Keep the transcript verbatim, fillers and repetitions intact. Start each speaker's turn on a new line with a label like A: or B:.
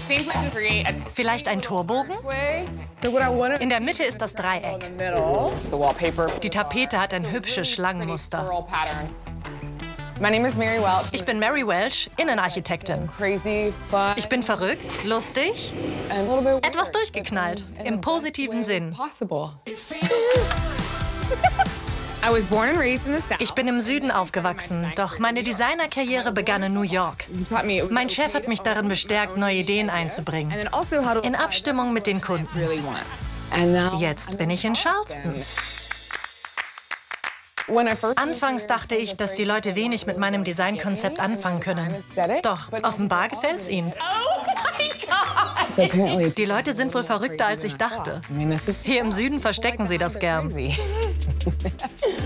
A: Vielleicht ein Torbogen? In der Mitte ist das Dreieck. Die Tapete hat ein hübsches Schlangenmuster. Ich bin Mary Welch, Innenarchitektin. Ich bin verrückt, lustig, etwas durchgeknallt, im positiven Sinn. Ich bin im Süden aufgewachsen, doch meine Designerkarriere begann in New York. Mein Chef hat mich darin bestärkt, neue Ideen einzubringen, in Abstimmung mit den Kunden. Jetzt bin ich in Charleston. Anfangs dachte ich, dass die Leute wenig mit meinem Designkonzept anfangen können. Doch offenbar gefällt's ihnen. Die Leute sind wohl verrückter, als ich dachte. Hier im Süden verstecken sie das gern.